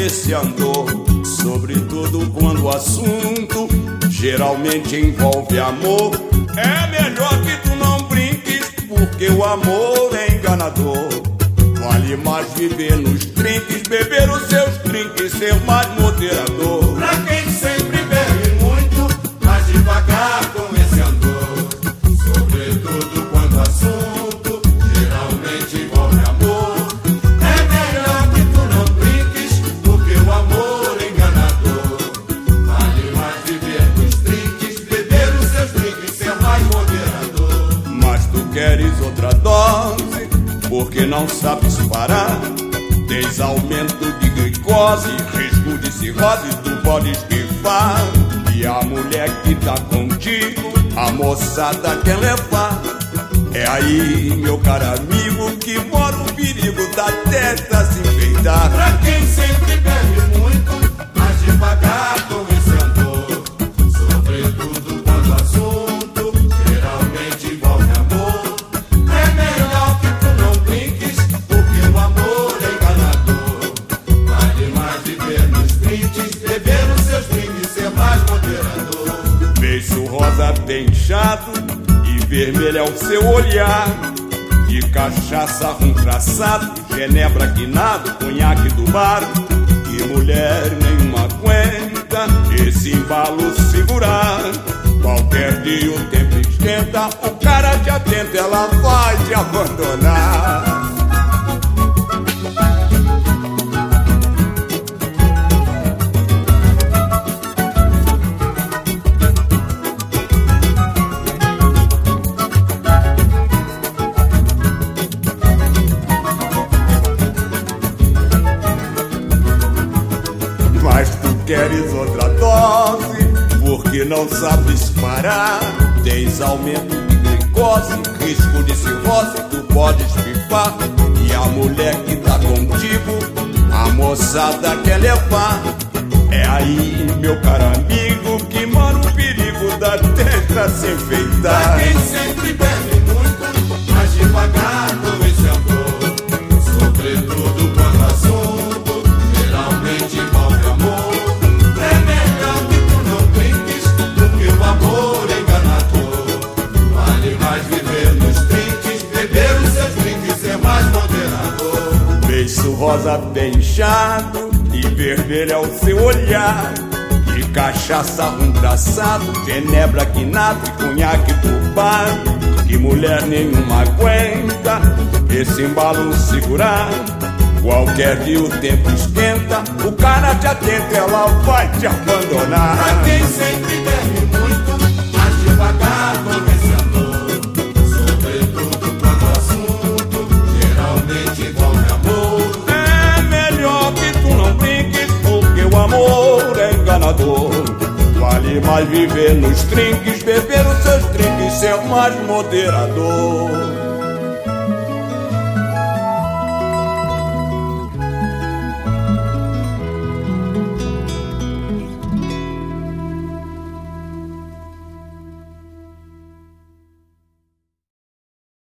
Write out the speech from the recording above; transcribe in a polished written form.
esse andor, sobretudo quando o assunto geralmente envolve amor. É melhor que tu não brinques, porque o amor é enganador. Vale mais viver nos trinques, beber os seus drinks, ser mais moderador. Pra quem sempre bebe muito, mas devagar com esse andor, sobretudo quando o assunto geralmente envolve amor. É melhor que tu não brinques, porque o amor é enganador. Vale mais viver nos trinques, beber os seus drinks, ser mais moderador. Mas tu queres outra dose, porque não sabes parar. Tens aumento de glicose, risco de cirrose, tu podes pifar. E a mulher que tá contigo, a moçada quer levar. É aí, meu caro amigo, que mora o perigo da testa se enfeitar. Pra quem sempre bebe muito, mas devagar com esse andor, sobretudo quando o assunto geralmente envolve amor. É melhor que tu não brinques, porque o amor é enganador. Vale mais viver nos trinques, beber os seus drinks, ser mais moderador. Beiço rosa bem inchado e vermelho é o seu olhar. De cachaça rum traçado, genebra guinado, conhaque do bar. E mulher nenhuma aguenta esse embalo segurar. Qualquer dia o tempo esquenta, o cara te atenta, ela vai te abandonar. Mas tu queres outra dose, porque não sabes parar. Tens aumento de glicose, risco de cirrose, tu podes pifar. E a mulher que tá contigo, a moçada quer levar. É aí, meu caro amigo, que mora o perigo da testa se enfeitar. Pra quem sempre bebe muito, mas devagar com esse andor, sobretudo quando o assunto geralmente envolve amor. É melhor que tu não brinques, porque o amor é enganador. Vale mais viver nos trinques, beber os seus drinks, ser mais moderador. Beiço rosa bem inchado e vermelho é o seu olhar. De cachaça rum traçado, genebra guinado e conhaque do bar. Que mulher nenhuma aguenta esse embalo segurar. Qualquer dia o tempo esquenta, o cara te atenta, ela vai te abandonar. Pra quem sempre bebe muito, mas devagar com esse andor, sobretudo quando o assunto geralmente envolve amor. É melhor que tu não brinques, porque o amor é enganador. Vale mais viver nos trinques, beber os seus drinks, ser mais moderador.